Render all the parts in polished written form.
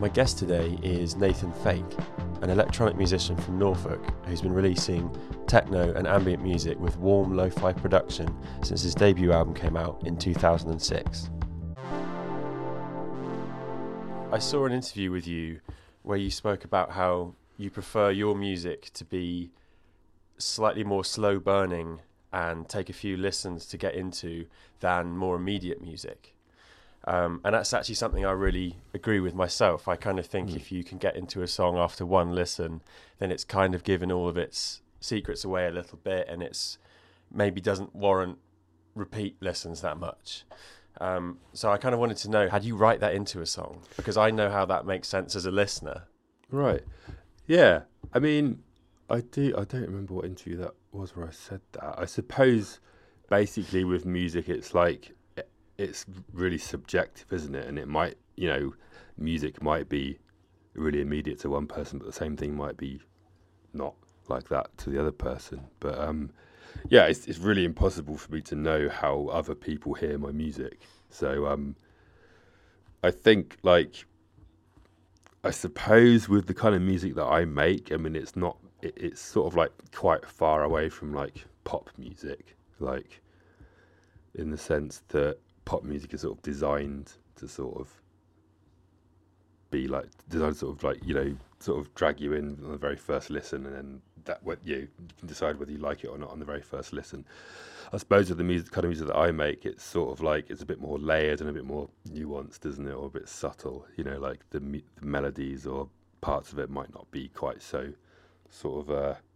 My guest today is Nathan Fake, an electronic musician from Norfolk who's been releasing techno and ambient music with warm lo-fi production since his debut album came out in 2006. I saw an interview with you where you spoke about how you prefer your music to be slightly more slow burning and take a few listens to get into than more immediate music. And that's actually something I really agree with myself. I kind of think if you can get into a song after one listen, then it's kind of given all of its secrets away a little bit, and it's maybe doesn't warrant repeat listens that much. So I kind of wanted to know, how do you write that into a song? Because I know how that makes sense as a listener. Right. Yeah. I mean, I don't remember what interview that was where I said that. I suppose basically with music, it's like, it's really subjective, isn't it? And it might, music might be really immediate to one person, but the same thing might be not like that to the other person. But it's really impossible for me to know how other people hear my music. So I think, I suppose with the kind of music that I make, I mean, it's sort of like quite far away from like pop music, like in the sense that pop music is sort of designed to sort of be like sort of drag you in on the very first listen, and then that you can decide whether you like it or not on the very first listen. I suppose with the kind of music that I make, it's sort of like it's a bit more layered and a bit more nuanced, isn't it, or a bit subtle. Like the melodies or parts of it might not be quite so sort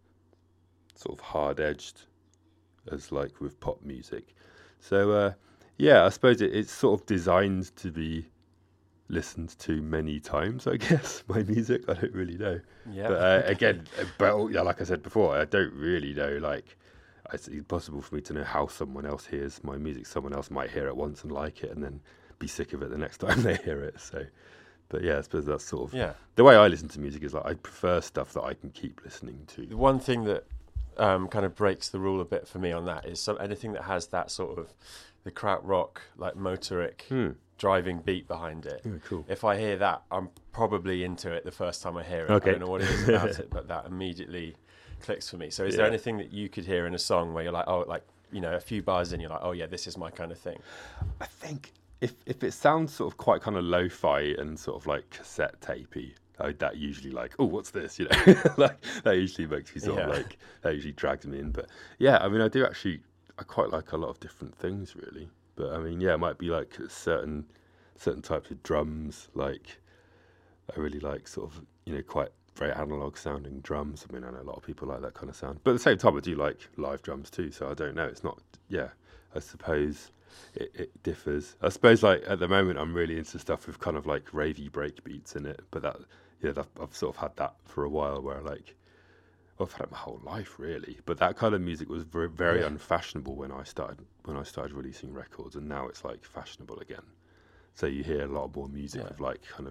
of hard edged as like with pop music. So I suppose it's sort of designed to be listened to many times, I guess, my music. I don't really know. Yeah. But again, like I said before, I don't really know, it's impossible for me to know how someone else hears my music. Someone else might hear it once and like it and then be sick of it the next time they hear it. So, but yeah, I suppose that's sort of the way I listen to music is like I prefer stuff that I can keep listening to. The one thing that kind of breaks the rule a bit for me on that is anything that has that sort of the krautrock, like motoric driving beat behind it. Yeah, cool. If I hear that, I'm probably into it the first time I hear it. Okay. I don't know what it is about it, but that immediately clicks for me. So is there anything that you could hear in a song where you're like, a few bars in, you're like, oh yeah, this is my kind of thing? I think if it sounds sort of quite kind of lo-fi and sort of like cassette tapey, that usually like, oh, what's this? Like that usually makes me sort of like, that usually drags me in. But yeah, I mean, I quite like a lot of different things really. But I mean, it might be like certain types of drums. Like I really like sort of, quite very analog sounding drums. I mean, I know a lot of people like that kind of sound. But at the same time, I do like live drums too. So I don't know. It's not, I suppose it differs. I suppose like at the moment, I'm really into stuff with kind of like ravey break beats in it. But I've sort of had that for a while where I've had it my whole life really, but that kind of music was very, very unfashionable when I started releasing records, and now it's like fashionable again. So you hear a lot more music with like kind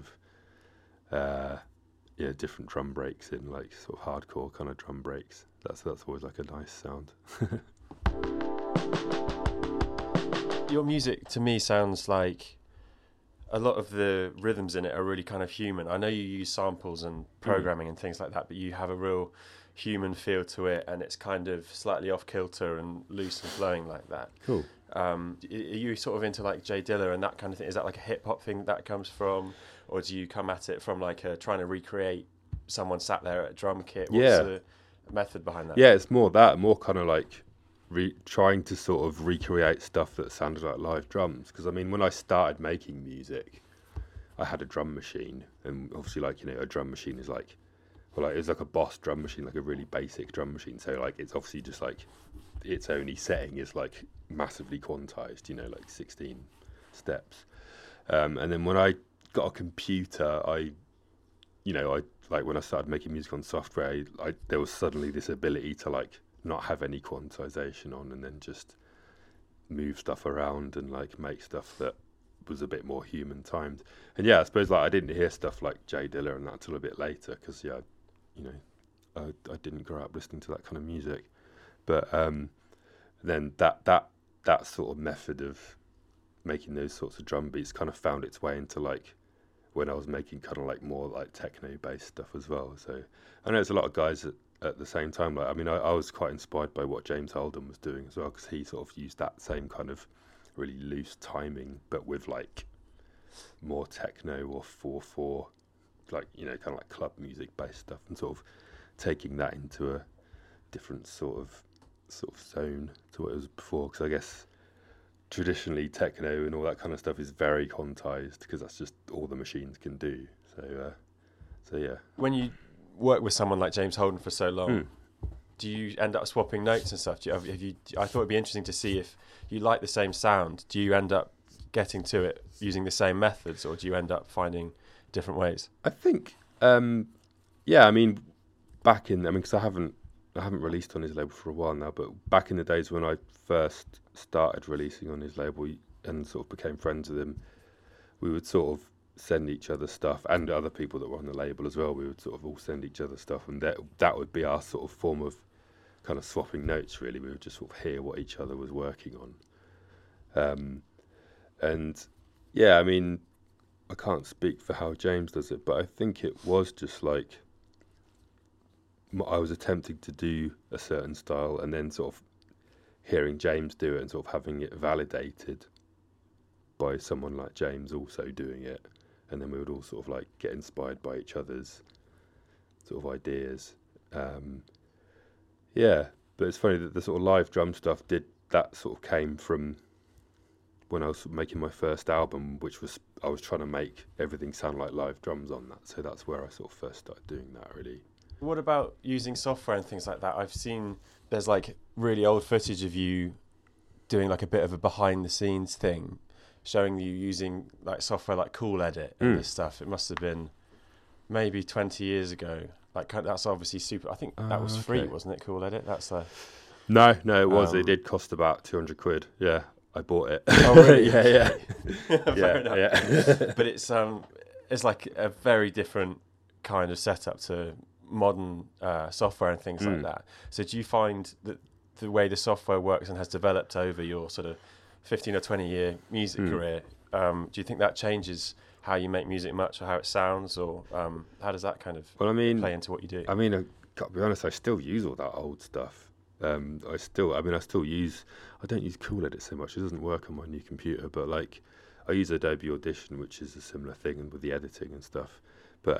of different drum breaks in, like sort of hardcore kind of drum breaks. That's always like a nice sound. Your music to me sounds like a lot of the rhythms in it are really kind of human. I know you use samples and programming and things like that, but you have a real human feel to it, and it's kind of slightly off kilter and loose and flowing like that. Cool. Are you sort of into like Jay Dilla and that kind of thing? Is that like a hip hop thing that comes from, or do you come at it from like trying to recreate someone sat there at a drum kit? What's the method behind that? Yeah, it's more kind of like trying to sort of recreate stuff that sounded like live drums. Because I mean, when I started making music, I had a drum machine, and obviously a drum machine is like, it was like a Boss drum machine, like a really basic drum machine. So like it's obviously just like its only setting is like massively quantized, like 16 steps. And then when I got a computer, I like when I started making music on software, there was suddenly this ability to like not have any quantization on, and then just move stuff around and like make stuff that was a bit more human timed. And I suppose like I didn't hear stuff like Jay Dilla and that until a bit later, because I didn't grow up listening to that kind of music. But then that sort of method of making those sorts of drum beats kind of found its way into like when I was making kind of like more like techno based stuff as well. So I know there's a lot of guys at the same time. Like, I mean, I was quite inspired by what James Holden was doing as well, because he sort of used that same kind of really loose timing, but with like more techno or 4/4, like, you know, kind of like club music based stuff, and sort of taking that into a different sort of zone to what it was before. Because I guess traditionally techno and all that kind of stuff is very quantized, because that's just all the machines can do. So yeah. When you work with someone like James Holden for so long, do you end up swapping notes and stuff? I thought it'd be interesting to see if you like the same sound. Do you end up getting to it using the same methods, or do you end up finding different ways? I think, yeah. I mean, because I haven't released on his label for a while now, but back in the days when I first started releasing on his label and sort of became friends with him, we would sort of send each other stuff, and other people that were on the label as well. We would sort of all send each other stuff, and that would be our sort of form of kind of swapping notes, really. We would just sort of hear what each other was working on. And yeah, I mean, I can't speak for how James does it, but I think it was just like I was attempting to do a certain style, and then sort of hearing James do it and sort of having it validated by someone like James also doing it, and then we would all sort of like get inspired by each other's sort of ideas. Yeah, but it's funny that the sort of live drum stuff sort of came from when I was making my first album, which was, I was trying to make everything sound like live drums on that. So that's where I sort of first started doing that, really. What about using software and things like that? I've seen there's like really old footage of you doing like a bit of a behind the scenes thing, showing you using like software like Cool Edit and this stuff. It must have been maybe 20 years ago. Like, that's obviously super. I think that was free, wasn't it? Cool Edit. That's No, it was. It did cost about £200. Yeah, I bought it. Oh really? yeah. Fair enough. Yeah. But it's like a very different kind of setup to modern software and things like that. So do you find that the way the software works and has developed over your sort of 15 or 20 year music career, do you think that changes how you make music much, or how it sounds, or how does that kind of play into what you do? I mean, I got to be honest, I still use all that old stuff. I don't use Cool Edit so much. It doesn't work on my new computer, but like I use Adobe Audition, which is a similar thing with the editing and stuff. But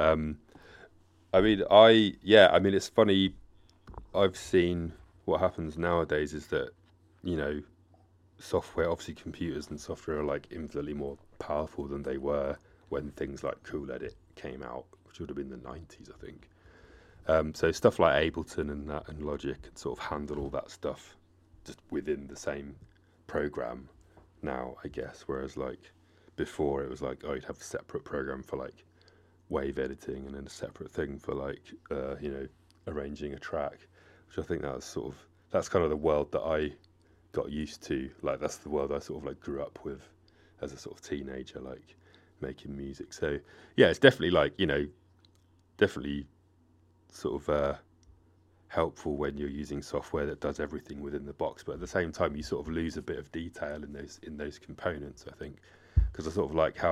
it's funny. I've seen what happens nowadays is that, you know, software, obviously computers and software are like infinitely more powerful than they were when things like Cool Edit came out, which would have been the 90s, I think. So stuff like Ableton and that and Logic can sort of handle all that stuff just within the same program now, I guess. Whereas like before, it was like, you'd have a separate program for like wave editing, and then a separate thing for like arranging a track, which I think that's kind of the world that I got used to. Like, that's the world I sort of like grew up with as a sort of teenager, like making music. So yeah, it's definitely like, you know, definitely sort of helpful when you're using software that does everything within the box, but at the same time you sort of lose a bit of detail in those components, I think, because I sort of like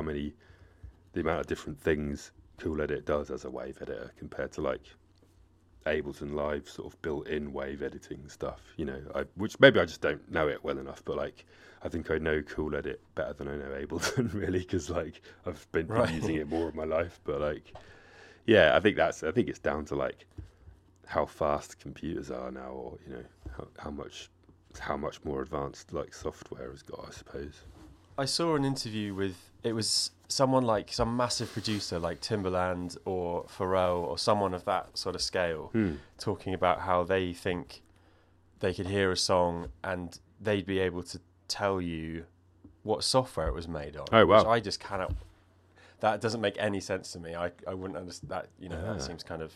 the amount of different things Cool Edit does as a wave editor compared to like Ableton Live sort of built-in wave editing stuff, you know, which maybe I just don't know it well enough, but like I think I know Cool Edit better than I know Ableton, really, because like I've been using it more of my life. But like, yeah, I think it's down to like how fast computers are now, or, you know, how much more advanced like software has got, I suppose. I saw an interview with, it was someone like some massive producer like Timbaland or Pharrell or someone of that sort of scale, talking about how they think they could hear a song and they'd be able to tell you what software it was made on. Oh, wow. Which I just cannot, that doesn't make any sense to me. I wouldn't understand that, you know, that seems kind of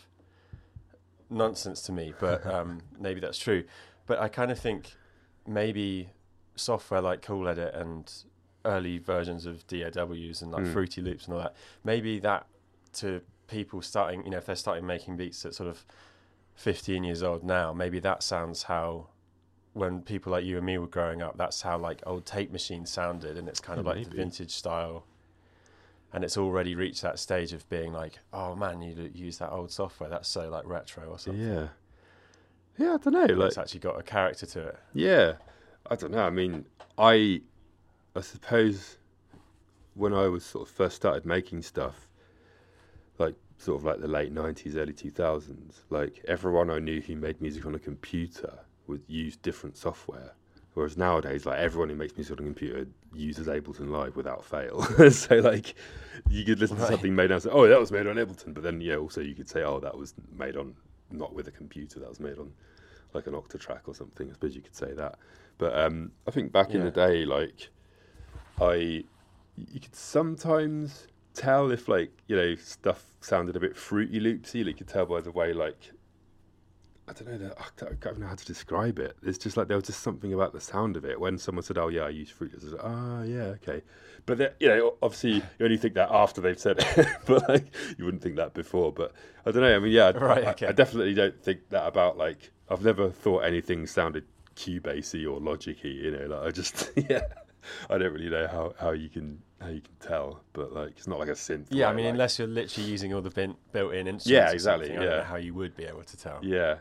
nonsense to me, but maybe that's true. But I kind of think maybe software like Cool Edit and early versions of DAWs and like Fruity Loops and all that, maybe that to people starting, you know, if they're starting making beats at sort of 15 years old now, maybe that sounds how, when people like you and me were growing up, that's how like old tape machines sounded, and it's kind of like the vintage style. and it's already reached that stage of being like, oh man, you use that old software, that's so like retro or something. Yeah, I don't know. And Like, it's actually got a character to it. yeah, I don't know. I mean, I suppose when I was sort of first started making stuff, like sort of like the late 90s, early 2000s, like everyone I knew who made music on a computer would use different software. Whereas nowadays, like everyone who makes music on a computer uses Ableton Live without fail. So like you could listen to something made on, say, oh, that was made on Ableton, but then also you could say, oh, that was made on not with a computer, that was made on like an Octatrack or something. I suppose you could say that. But I think back in the day, like you could sometimes tell if like, you know, stuff sounded a bit Fruity Loopsy. Like you could tell by the way, like, I don't know, I don't even know how to describe it. It's just like there was just something about the sound of it. When someone said, oh yeah, I use Fruity Loops, I was like, oh yeah, okay. But you know, obviously you only think that after they've said it, but like you wouldn't think that before. But I don't know, I mean, yeah, I definitely don't think that about, like, I've never thought anything sounded Cubasey or Logic-y, you know, like I just, I don't really know how you can tell, but like it's not like a synth. Yeah, I mean, like, unless you're literally using all the built-in instruments. Yeah, exactly. I don't know how you would be able to tell. Yeah.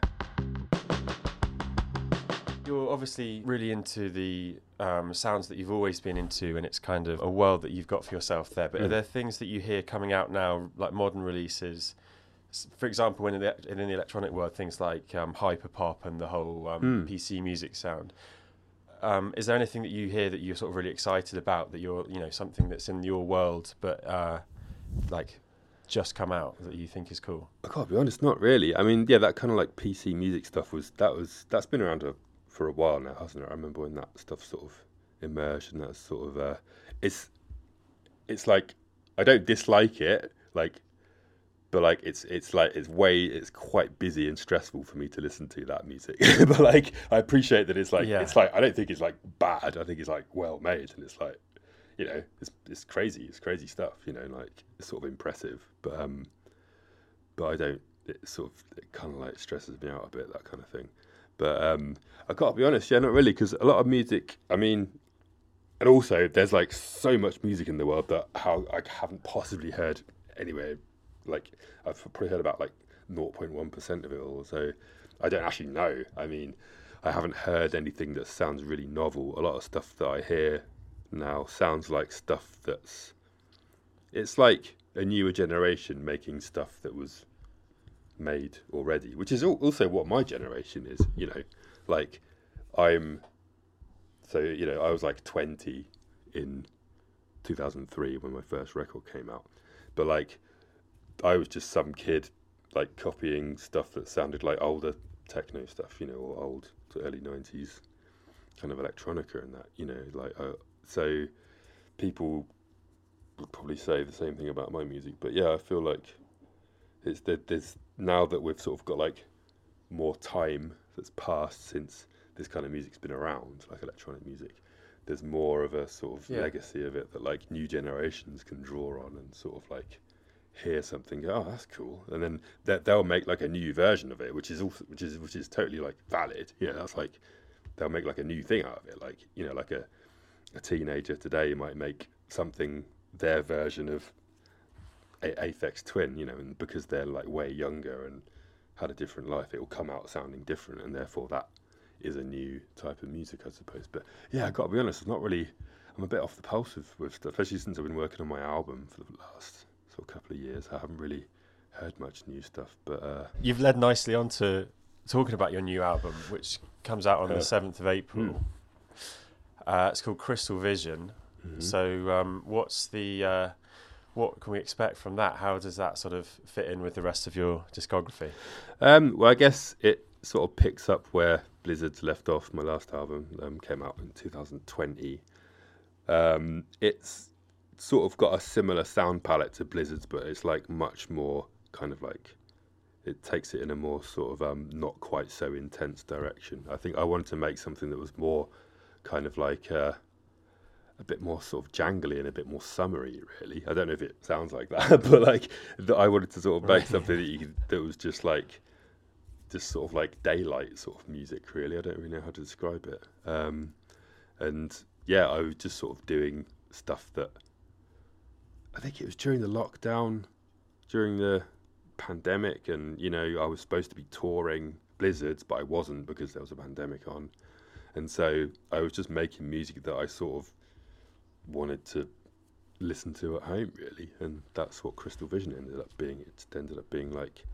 You're obviously really into the sounds that you've always been into, and it's kind of a world that you've got for yourself there. But are there things that you hear coming out now, like modern releases? For example, in the electronic world, things like hyperpop and the whole PC music sound. Is there anything that you hear that you're sort of really excited about, that you're, you know, something that's in your world but like just come out that you think is cool? I can't be honest, not really. I mean, yeah, that kind of like PC music stuff that's been around for a while now, hasn't it? I remember when that stuff sort of emerged, and that's sort of it's like, I don't dislike it, like, but like it's quite busy and stressful for me to listen to that music. But like I appreciate that it's like I don't think it's like bad. I think it's like well made, and it's like, you know, it's crazy stuff, you know, like it's sort of impressive. But I don't. It kind of like stresses me out a bit, that kind of thing. But I can't be honest, yeah, not really, because a lot of music, I mean, and also there's like so much music in the world that I haven't possibly heard anywhere. Like I've probably heard about like 0.1% of it all, so I don't actually know. I mean, I haven't heard anything that sounds really novel. A lot of stuff that I hear now sounds like stuff it's like a newer generation making stuff that was made already, which is also what my generation is, you know. Like I was like 20 in 2003 when my first record came out, but like I was just some kid like copying stuff that sounded like older techno stuff, you know, or old to early 90s kind of electronica and that, you know, like so people would probably say the same thing about my music. But yeah, I feel like there's now that we've sort of got like more time that's passed since this kind of music's been around, like electronic music, there's more of a sort of legacy of it that like new generations can draw on and sort of like hear something, go, oh, that's cool, and then they'll make like a new version of it, which is totally like valid. Yeah, that's like they'll make like a new thing out of it. Like, you know, like a teenager today might make something their version of Aphex Twin, you know, and because they're like way younger and had a different life, it will come out sounding different, and therefore that is a new type of music, I suppose. But yeah, I've got to be honest, I'm a bit off the pulse with stuff, especially since I've been working on my album for the last sort of couple of years. I haven't really heard much new stuff. But you've led nicely on to talking about your new album, which comes out on the 7th of April. It's called Crystal Vision. Mm-hmm. So what's the what can we expect from that? How does that sort of fit in with the rest of your discography? Well, I guess it sort of picks up where Blizzard's left off. My last album came out in 2020. It's sort of got a similar sound palette to Blizzard's, but it's like much more kind of like, it takes it in a more sort of not quite so intense direction. I think I wanted to make something that was more kind of like a bit more sort of jangly and a bit more summery, really. I don't know if it sounds like that, but like I wanted to sort of make something that was just sort of like daylight sort of music, really. I don't really know how to describe it. And yeah, I was just sort of doing stuff that I think it was during the lockdown, during the pandemic, and I was supposed to be touring Blizzards, but I wasn't because there was a pandemic on, and so I was just making music that I sort of wanted to listen to at home, really, and that's what Crystal Vision ended up being. It ended up being like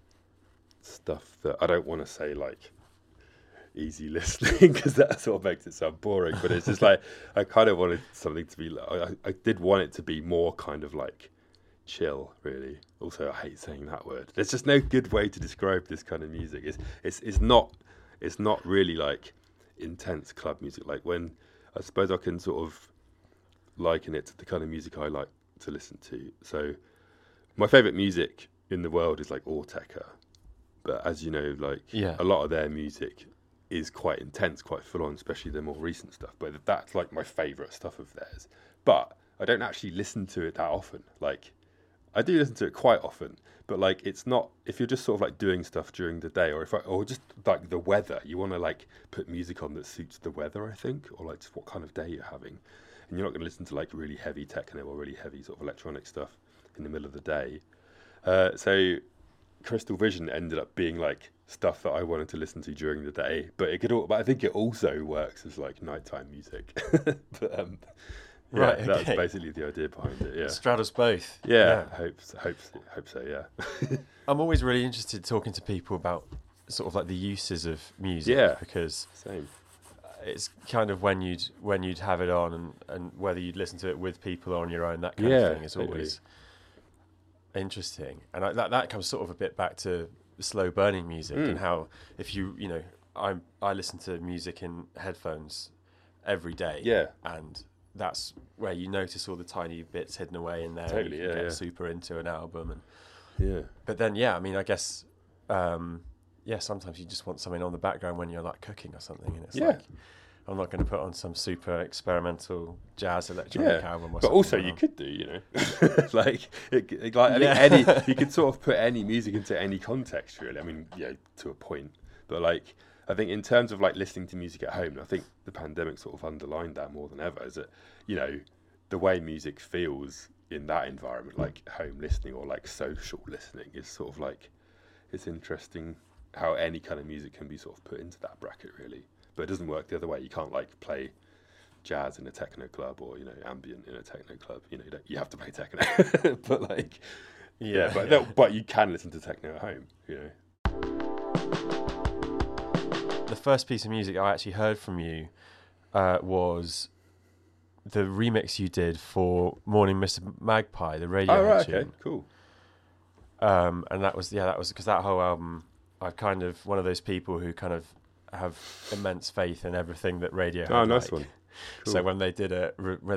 stuff that I don't want to say like easy listening because that sort of makes it sound boring, but it's just like I kind of wanted something to be like, I did want it to be more kind of like chill, really. Also, I hate saying that word. There's just no good way to describe this kind of music. It's not really like intense club music. Like, when I suppose I can sort of liken it to the kind of music I like to listen to. So my favorite music in the world is like Autechre, but as you know, like a lot of their music is quite intense, quite full on, especially the more recent stuff. But that's like my favourite stuff of theirs. But I don't actually listen to it that often. Like, I do listen to it quite often, but like it's not, if you're just sort of like doing stuff during the day, or just like the weather, you want to like put music on that suits the weather, I think, or like just what kind of day you're having. And you're not going to listen to like really heavy techno or really heavy sort of electronic stuff in the middle of the day. So Crystal Vision ended up being like stuff that I wanted to listen to during the day, but I think it also works as like nighttime music. But right, okay. That's basically the idea behind it. Yeah, straddles both. Yeah. Hope so. Yeah. I'm always really interested talking to people about sort of like the uses of music. Yeah, because same. It's kind of when you'd have it on and whether you'd listen to it with people or on your own, that kind of thing is always interesting. And that comes sort of a bit back to slow burning music and how if I listen to music in headphones every day. Yeah. And that's where you notice all the tiny bits hidden away in there. Totally, and you get super into an album. Yeah. But then, I mean, I guess, sometimes you just want something on the background when you're like cooking or something. And it's like, I'm not going to put on some super experimental jazz electronic album or something. But also you could do, any you could sort of put any music into any context, really. I mean, to a point. But like, I think in terms of like listening to music at home, I think the pandemic sort of underlined that more than ever, is that, the way music feels in that environment, like home listening or like social listening, is sort of like, it's interesting how any kind of music can be sort of put into that bracket, really. But it doesn't work the other way. You can't like play jazz in a techno club or, ambient in a techno club. You have to play techno. But like, but you can listen to techno at home, The first piece of music I actually heard from you was the remix you did for Morning Mr. Magpie, the Radiohead tune. Okay, cool. And that was because that whole album, I'm kind of one of those people who kind of have immense faith in everything that Radiohead. Oh, nice one. Cool. So when they did a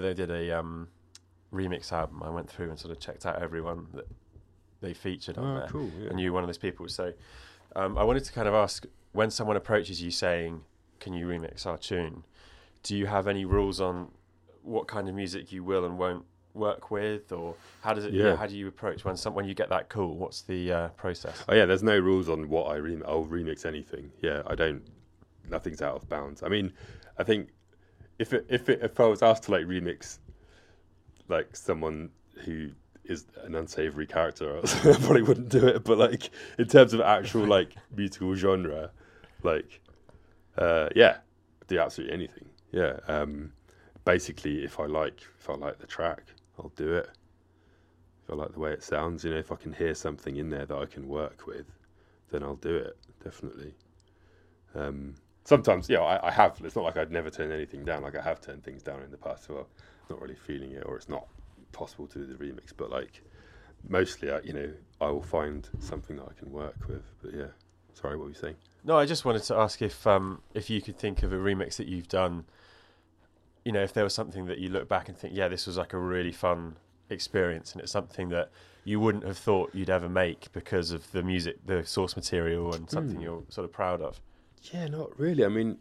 remix album, I went through and sort of checked out everyone that they featured on there. Cool, yeah. And you were one of those people. So I wanted to kind of ask, when someone approaches you saying, "Can you remix our tune?" Do you have any rules on what kind of music you will and won't work with, or how does it? How do you approach when you get that call? What's the process? Oh yeah, there's no rules on what I remix. I'll remix anything. Yeah, I don't. Nothing's out of bounds. I mean, I think if I was asked to like remix like someone who is an unsavory character, I probably wouldn't do it. But like in terms of actual like musical genre, like do absolutely anything. Yeah. Basically, if I like the track, I'll do it. If I like the way it sounds, if I can hear something in there that I can work with, then I'll do it, definitely. Sometimes, I have. It's not like I'd never turn anything down. Like I have turned things down in the past, so I'm not really feeling it, or it's not possible to do the remix. But like, mostly, I will find something that I can work with. But yeah, sorry, what were you saying? No, I just wanted to ask if you could think of a remix that you've done. If there was something that you look back and think, this was like a really fun experience, and it's something that you wouldn't have thought you'd ever make because of the music, the source material, and something you're sort of proud of. Yeah, not really. I mean,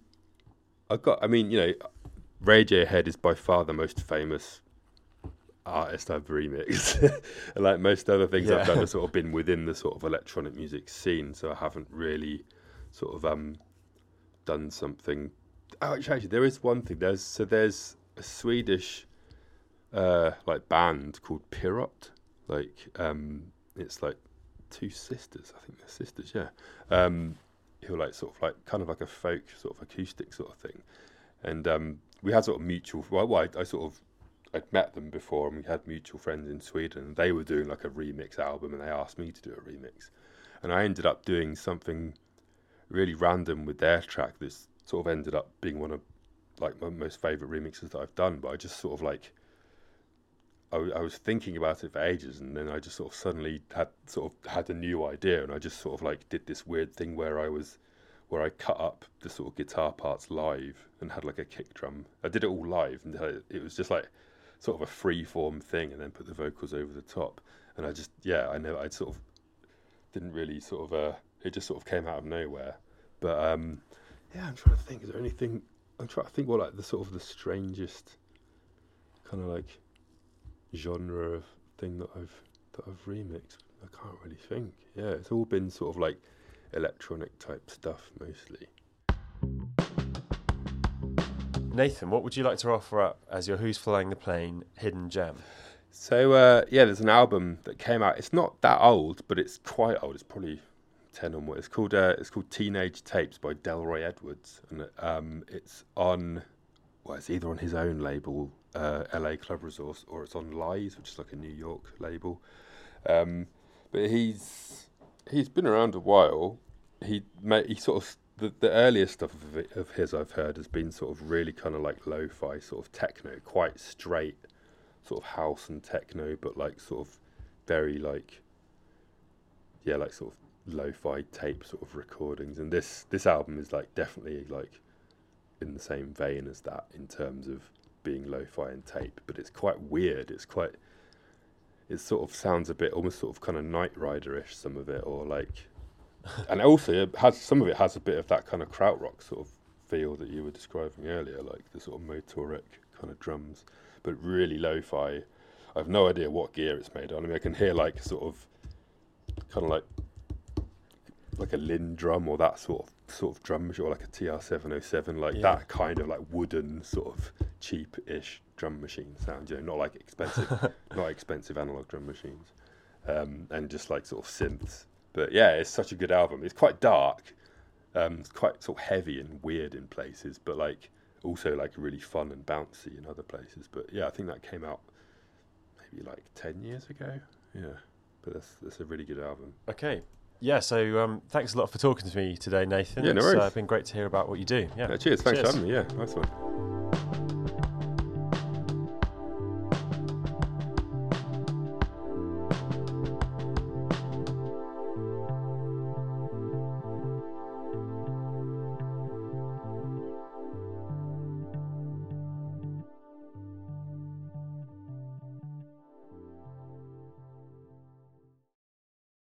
Radiohead is by far the most famous artist I've remixed. And like most other things I've done have sort of been within the sort of electronic music scene, so I haven't really sort of done something. Oh, actually, there is one thing. There's a Swedish like band called Pirot. Like it's like two sisters. I think they're sisters. Yeah. Who are like sort of like kind of like a folk sort of acoustic sort of thing, and we had sort of mutual. Well, I sort of I'd met them before, and we had mutual friends in Sweden, and they were doing like a remix album, and they asked me to do a remix, and I ended up doing something really random with their track. This sort of ended up being one of like my most favourite remixes that I've done, but I just sort of like I was thinking about it for ages, and then I just sort of suddenly had a new idea, and I just sort of like did this weird thing where I cut up the sort of guitar parts live and had like a kick drum. I did it all live, and it was just like sort of a free form thing, and then put the vocals over the top. And I just I know I sort of didn't really sort of it just sort of came out of nowhere. But I'm trying to think. Is there anything? I'm trying to think what like the sort of the strangest kind of like genre of thing that I've remixed. I can't really think. Yeah, it's all been sort of like electronic type stuff mostly. Nathan, what would you like to offer up as your Who's Flying the Plane hidden gem? So there's an album that came out. It's not that old, but it's quite old. It's probably 10 or more. It's called Teenage Tapes by Delroy Edwards, and it's on. Well, it's either on his own label, LA Club Resource, or it's on Lies, which is like a New York label. But he's been around a while. He sort of the earliest stuff of his I've heard has been sort of really kind of like lo-fi sort of techno, quite straight sort of house and techno, but like sort of very like like sort of lo-fi tape sort of recordings. And this album is like definitely like in the same vein as that in terms of being lo-fi and tape, but it's quite weird. It sort of sounds a bit almost sort of kind of Knight Rider-ish, some of it, or like, and also some of it has a bit of that kind of krautrock sort of feel that you were describing earlier, like the sort of motoric kind of drums, but really lo-fi. I have no idea what gear it's made on. I mean, I can hear like sort of kind of like a Linn drum or that sort of drum machine, or like a TR-707, like that kind of like wooden sort of cheap-ish drum machine sound, not like expensive analog drum machines, and just like sort of synths. But yeah, it's such a good album. It's quite dark, it's quite sort of heavy and weird in places, but like also like really fun and bouncy in other places. But yeah, I think that came out maybe like 10 years ago. Yeah, but that's a really good album. Okay. Yeah, so thanks a lot for talking to me today, Nathan. Yeah, no worries. It's been great to hear about what you do. Yeah, cheers. Thanks for having me. Yeah, nice one.